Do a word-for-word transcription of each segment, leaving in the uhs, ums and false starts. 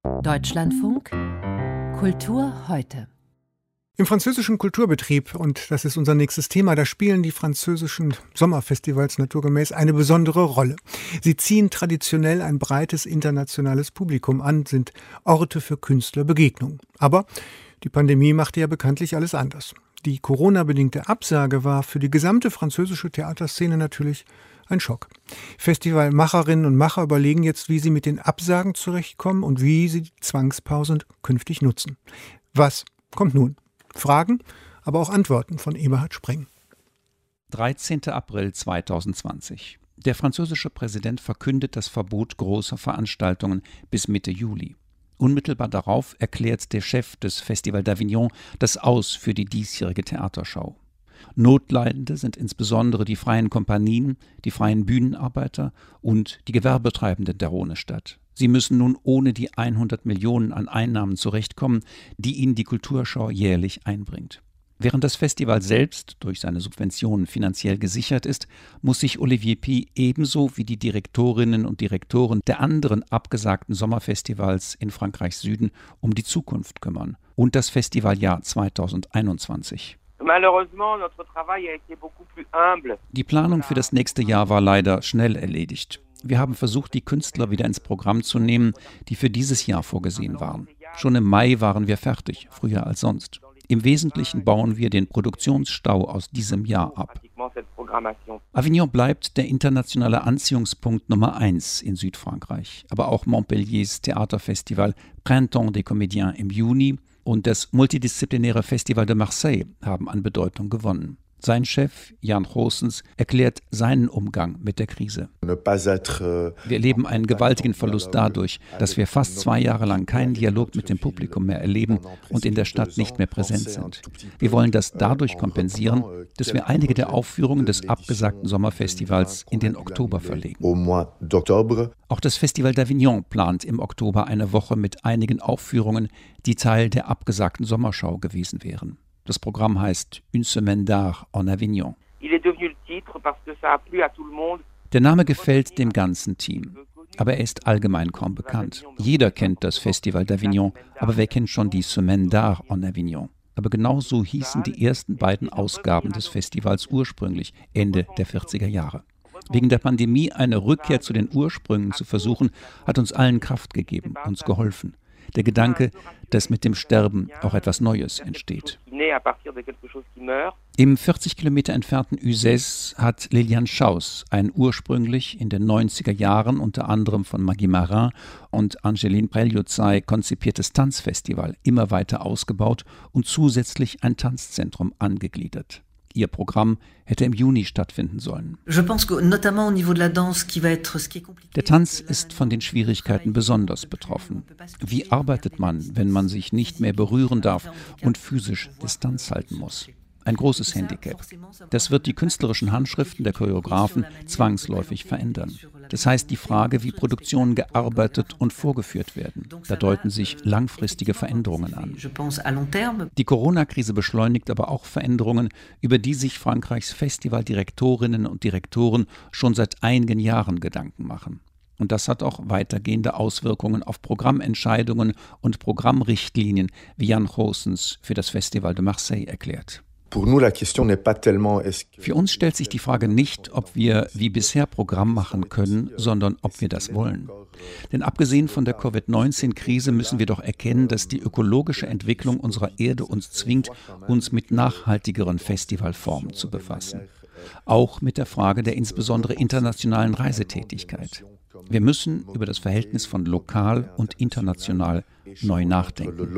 Deutschlandfunk Kultur heute. Im französischen Kulturbetrieb, und das ist unser nächstes Thema, da spielen die französischen Sommerfestivals naturgemäß eine besondere Rolle. Sie ziehen traditionell ein breites internationales Publikum an, sind Orte für Künstlerbegegnung. Aber die Pandemie machte ja bekanntlich alles anders. Die Corona-bedingte Absage war für die gesamte französische Theaterszene natürlich ein Schock. Festivalmacherinnen und Macher überlegen jetzt, wie sie mit den Absagen zurechtkommen und wie sie die Zwangspausen künftig nutzen. Was kommt nun? Fragen, aber auch Antworten von Eberhard Spreng. dreizehnten April zweitausendzwanzig. Der französische Präsident verkündet das Verbot großer Veranstaltungen bis Mitte Juli. Unmittelbar darauf erklärt der Chef des Festival d'Avignon das Aus für die diesjährige Theaterschau. Notleidende sind insbesondere die freien Kompanien, die freien Bühnenarbeiter und die Gewerbetreibenden der Rhônestadt. Sie müssen nun ohne die hundert Millionen an Einnahmen zurechtkommen, die ihnen die Kulturschau jährlich einbringt. Während das Festival selbst durch seine Subventionen finanziell gesichert ist, muss sich Olivier Py ebenso wie die Direktorinnen und Direktoren der anderen abgesagten Sommerfestivals in Frankreichs Süden um die Zukunft kümmern und das Festivaljahr zweitausendeinundzwanzig. Die Planung für das nächste Jahr war leider schnell erledigt. Wir haben versucht, die Künstler wieder ins Programm zu nehmen, die für dieses Jahr vorgesehen waren. Schon im Mai waren wir fertig, früher als sonst. Im Wesentlichen bauen wir den Produktionsstau aus diesem Jahr ab. Avignon bleibt der internationale Anziehungspunkt Nummer eins in Südfrankreich, aber auch Montpelliers Theaterfestival Printemps des Comédiens im Juni und das multidisziplinäre Festival de Marseille haben an Bedeutung gewonnen. Sein Chef, Jan Goossens, erklärt seinen Umgang mit der Krise. Wir erleben einen gewaltigen Verlust dadurch, dass wir fast zwei Jahre lang keinen Dialog mit dem Publikum mehr erleben und in der Stadt nicht mehr präsent sind. Wir wollen das dadurch kompensieren, dass wir einige der Aufführungen des abgesagten Sommerfestivals in den Oktober verlegen. Auch das Festival d'Avignon plant im Oktober eine Woche mit einigen Aufführungen, die Teil der abgesagten Sommerschau gewesen wären. Das Programm heißt Une semaine d'art en Avignon. Der Name gefällt dem ganzen Team, aber er ist allgemein kaum bekannt. Jeder kennt das Festival d'Avignon, aber wer kennt schon die Semaine d'art en Avignon? Aber genau so hießen die ersten beiden Ausgaben des Festivals ursprünglich, Ende der vierziger Jahre. Wegen der Pandemie eine Rückkehr zu den Ursprüngen zu versuchen, hat uns allen Kraft gegeben, uns geholfen. Der Gedanke, dass mit dem Sterben auch etwas Neues entsteht. Im vierzig Kilometer entfernten Uzès hat Liliane Schaus ein ursprünglich in den neunziger Jahren unter anderem von Maggie Marin und Angeline Preljocaj konzipiertes Tanzfestival immer weiter ausgebaut und zusätzlich ein Tanzzentrum angegliedert. Ihr Programm hätte im Juni stattfinden sollen. Der Tanz ist von den Schwierigkeiten besonders betroffen. Wie arbeitet man, wenn man sich nicht mehr berühren darf und physisch Distanz halten muss? Ein großes Handicap. Das wird die künstlerischen Handschriften der Choreografen zwangsläufig verändern. Das heißt die Frage, wie Produktionen gearbeitet und vorgeführt werden. Da deuten sich langfristige Veränderungen an. Die Corona-Krise beschleunigt aber auch Veränderungen, über die sich Frankreichs Festivaldirektorinnen und Direktoren schon seit einigen Jahren Gedanken machen. Und das hat auch weitergehende Auswirkungen auf Programmentscheidungen und Programmrichtlinien, wie Jan Goossens für das Festival de Marseille erklärt. Für uns stellt sich die Frage nicht, ob wir wie bisher Programm machen können, sondern ob wir das wollen. Denn abgesehen von der Covid neunzehn Krise müssen wir doch erkennen, dass die ökologische Entwicklung unserer Erde uns zwingt, uns mit nachhaltigeren Festivalformen zu befassen. Auch mit der Frage der insbesondere internationalen Reisetätigkeit. Wir müssen über das Verhältnis von lokal und international neu nachdenken.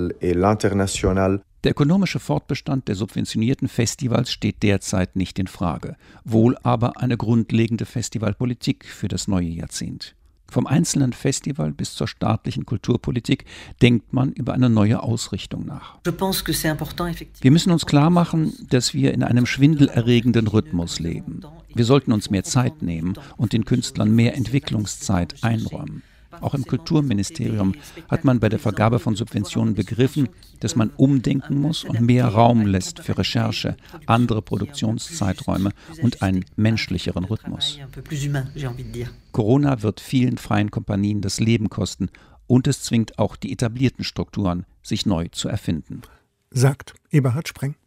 Der ökonomische Fortbestand der subventionierten Festivals steht derzeit nicht in Frage, wohl aber eine grundlegende Festivalpolitik für das neue Jahrzehnt. Vom einzelnen Festival bis zur staatlichen Kulturpolitik denkt man über eine neue Ausrichtung nach. Wir müssen uns klar machen, dass wir in einem schwindelerregenden Rhythmus leben. Wir sollten uns mehr Zeit nehmen und den Künstlern mehr Entwicklungszeit einräumen. Auch im Kulturministerium hat man bei der Vergabe von Subventionen begriffen, dass man umdenken muss und mehr Raum lässt für Recherche, andere Produktionszeiträume und einen menschlicheren Rhythmus. Corona wird vielen freien Kompanien das Leben kosten, und es zwingt auch die etablierten Strukturen, sich neu zu erfinden. Sagt Eberhard Spreng.